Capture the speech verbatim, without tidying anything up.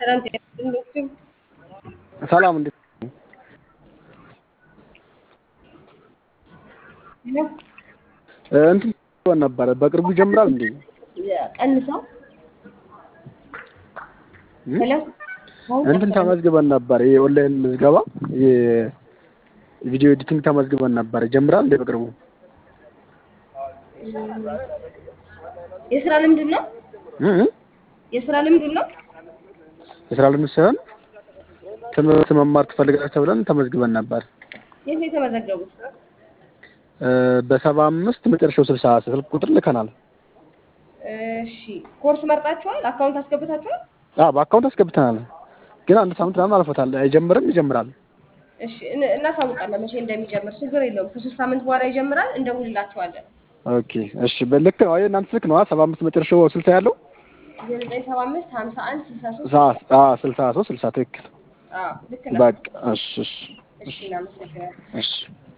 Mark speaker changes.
Speaker 1: ሰላም ጤና
Speaker 2: ሰላም እንዴት
Speaker 1: ነው?
Speaker 2: እንትን ነበር በቅርቡ ይጀምራል እንዴ?
Speaker 1: ቀንሰው ሄሎ
Speaker 2: እንትን ተመዝግበን ነበር የኦንላይን ምዝገባ የቪዲዮ ኤዲቲንግ ተመዝግበን ነበር ይጀምራል እንዴ በቅርቡ?
Speaker 1: የስራ ልምድ ነው?
Speaker 2: እህ
Speaker 1: የስራ ልምድ ነው?
Speaker 2: የስራ ልምድ ሳይሆን ትምህርት መማር ትፈልጋለህ ብለን ተመዝግበን ነበር።
Speaker 1: የት ነው የተመዘገቡት?
Speaker 2: በሰባ አምስት መጨረሻው ስልሳ ስልክ ቁጥር ልከናል።
Speaker 1: እሺ ኮርስ መርጣችኋል? አካውንት አስገብታችኋል?
Speaker 2: አዎ በአካውንት አስገብተናል። ግን አንድ ሳምንት ምናምን አልፎታል። አይጀምርም ይጀምራል።
Speaker 1: እሺ እናሳውቃለን መቼ እንደሚጀምር ችግር የለውም። ከሶስት ሳምንት በኋላ ይጀምራል እንደውልላችኋለን።
Speaker 2: ኦኬ እሺ በልክ ነው አይ እናንተ ስልክ ነው ሰባ አምስት መጨረሻው ስልሳ ያለው
Speaker 1: ዘጠኝ ሰባ አምስት ሃምሳ አንድ ስልሳ ሶስት
Speaker 2: አዎ ስልሳ ሶስት ስልሳ ትክክል።
Speaker 1: አዎ ልክ ነው።
Speaker 2: በቃ እሺ እሺ
Speaker 1: እሺ እናመሰግናለን።
Speaker 2: እሺ